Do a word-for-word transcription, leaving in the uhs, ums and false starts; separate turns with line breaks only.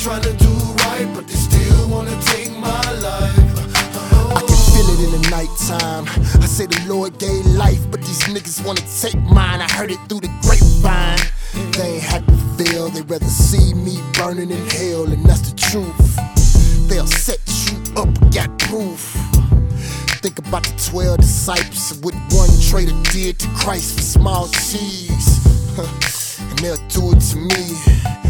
trying to do right, but they still wanna take my life.
I can feel it in the nighttime. I say the Lord gave life, but these niggas wanna take mine. I heard it through the grapevine. They ain't happy to feel, they rather see me burning in hell, and that's the truth. They'll set you up, got proof. Think about the twelve disciples and what one traitor did to Christ for small cheese. And they'll do it to me.